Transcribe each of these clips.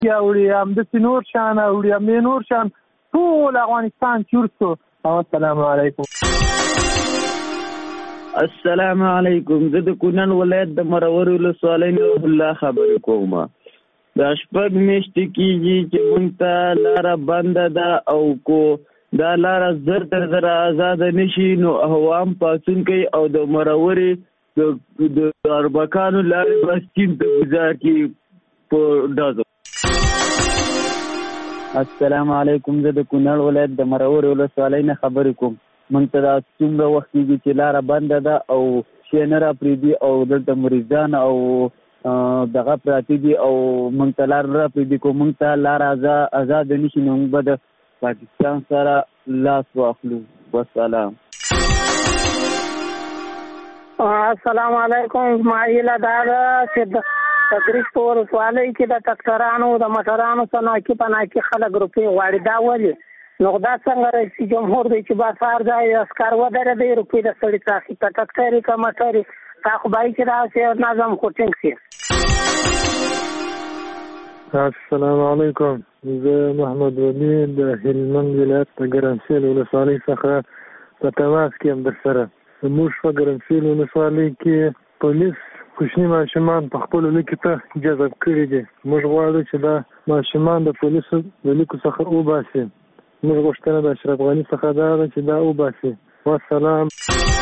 وړي همداسې نور شیان وړي همدې نور شیان ټول افغانستان چور شو. السلام علیکم. السلام علیکم. زه د کونړ ولایت د مرور ولسوالۍ نه الله خبرې کوم. دا شپږ میاشتې کېږي چې موږ ته لاره بنده ده او کو دا لاره زر تر زره ازاده نشي نو عوام پاڅون کوي او د مرورې د اربکانو لارې به سیند ته ګزار کړي په ډزو. السلام علیکم. زه د کونړ ولایت د مرور ولسوالۍ نه خبرې کوم. موږ ته دا څومره وخت کېږي چې لاره بنده ده او شی نه راپرېږدي او دلته مریضان او دغه پراته دي او موږ ته لار نه راپرېږدي. که موږ ته لاره ازاده نه شي نو موږ به د پاکستان سره لاس واخلو. والسلام. السلام علیکم. زما هیله دا ده چې د تدریس په ولسوالۍ کې د ټکټرانو د موټرانو څه ناکي خلک روپۍ غواړي. دا ولې نو دا څنګه رئیس جمهور دی چې بازار ځای اسکار ودرېدی روپۍ د سړي څاخي که ټکټر که موټر تا خو باید چې داسې نظم خو ټینګ شي. السلام علیکم. زه محمد ولی د هلمند ولایت د ګرمسیل ولسوالۍ څخه په تماس کې یم درسره. زموږ په ګرمسیل ولسوالۍ کې پولیس کوچني ماشومان په خپلو لیکو ته جذب کړي دي. موږ غواړو چې دا ماشومان د پولیسو د لیکو څخه وباسي. موږ غوښتنه د اشرف غني څخه دا ده چې دا وباسي. والسلام.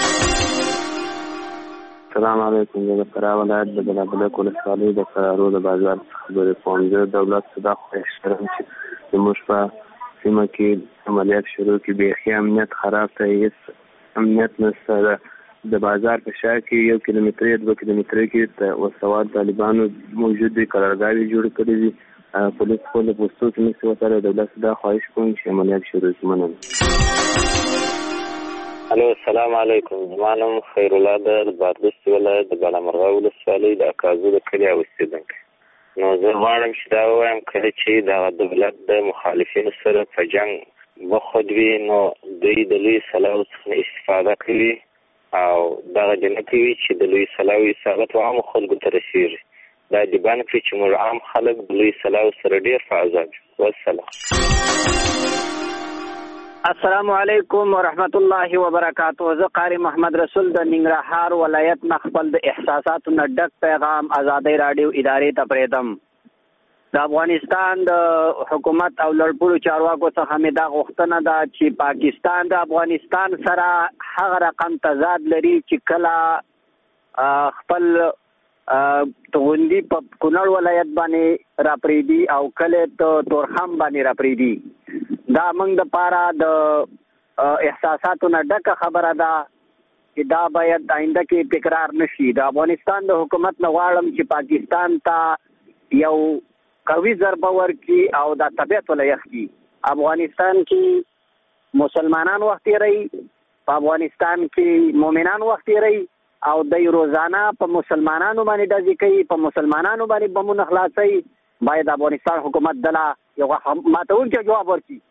السلام علیکم. زه د فراه ولایت د بلابلک ولسوالۍ د فرارو د بازار څخه خبرې کوم. زه د دولت څخه دا خواهش کوم چې زموږ په سیمه کې عملیات شروع کړي. بیخي امنیت خراب دی، هېڅ امنیت نشته. د بازار په شا کې 1 کیلومتر 2 کیلومتر کې وسواد طالبانو موجود دي، قرارګاوې جوړې کړې دي. پولیس خپل پوسټو کې نشي وتلی. دولت څخه دا خواهش کوم چې عملیات شروع کړي. مننه. الو السلام علیکم. زما نوم خیر الله ده د بادغیس ولایت د بالامرغه ولسوالۍ د اکازو د کلي اوسېدونکی. نو زه غواړم چې دا ووایم کله چې د دولت د مخالفینو سره په جنګ وخوځ وي نو دوی د لوی سلاو څخه استفاده کوي او دغه جنه کوي چې د لوی سلاو اصابت عامو خلکو ته رسېږي. دا د بان کړي چې موږ عام خلک د لوی سلاو سره ډېر په عذاب. والسلام. السلام علیکم ورحمت الله وبرکاته. زه قاری محمد رسول د ننګرهار ولایت نه خپل د احساساتو نه ډک پیغام ازادۍ راډیو ادارې ته پرېږدم. د افغانستان د حکومت او لوړپوړو چارواکو څخه مې دا غوښتنه ده چې پاکستان د افغانستان سره هغه رقم تضاد لري چې کله خپل توغندي په کونړ ولایت باندې راپرېږدي او کله ته تورخم باندې راپرېږدي. دا موږ د پاره د احساساتو نه ډکه خبره ده چې دا باید آینده کې تکرار نشي. د افغانستان د حکومت نه غواړم چې پاکستان ته یو قوي ضربه ورکړي او دا طبیعت ولا یخ کړي. افغانستان کې مسلمانان وخت تېروي، په افغانستان کې مؤمنان وخت تېروي او د روزانه په مسلمانانو باندې ډزې کوي، په مسلمانانو باندې بمونه خلاصوي. باید افغانستان حکومت دله یو ماتونکی جواب ورکړي.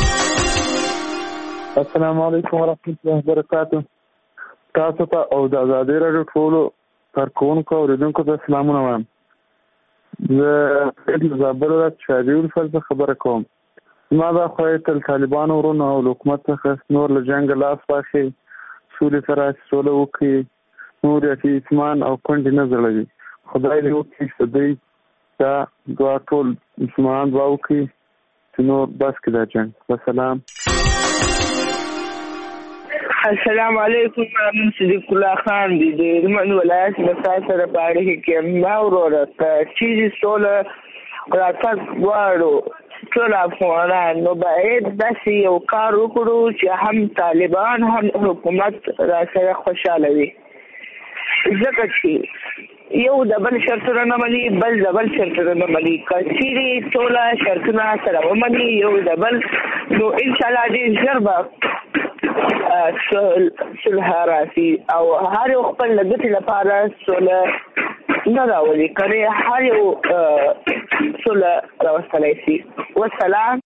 السلام علیکم ورحمت الله وبرکاته. تاسو ته او د ازادۍ راډیو ټولو کارکوونکو او اورېدونکو ته سلامونه وایم. زه د زابل ولایت شادي ولسوالۍ څخه خبره کوم. زما دا خواهش تل طالبانو ورونو او له حکومت څخه نور له جنګه لاس واخلي، سولې سره سوله وکړي، نور یې اطمینان او کونډې نه ځړوي. خدای دې وکړي چې دوی دا دعا ټول مسلمانان دعا وکړي چې نور بس کړي دا جنګ. والسلام. السلام علیکم. من صدیق الله خان دی د هلمند ولایت له تاسو سره په اړیکه کې ما وروره چې سوله راتګ غواړو ټول افغانان نو باید داسې یو کار وکړو چې هم طالبان هم حکومت را سره خوشحاله وي. ځکه چې یو د بل شرطونه نه مني، بل د بل شرطونه نه مني. که چیرې ټوله شرطونه سره ومني یو د بل نو انشاءالله ډېر ژر به صلح راسي او هر یو خپل د ګټې لپاره صلح نه راولي، کنې هر یو صلح راوستلی شي. والسلام.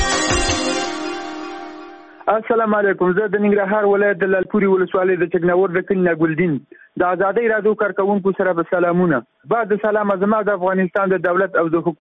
السلام علیکم. زه د ننګرهار ولایت د لالپورې ولسوالۍ د چکناور د کلي نه ګلدین د ازادۍ راډیو کارکوونکو سره به سلامونه. بعد سلام زما د افغانستان د دولت او د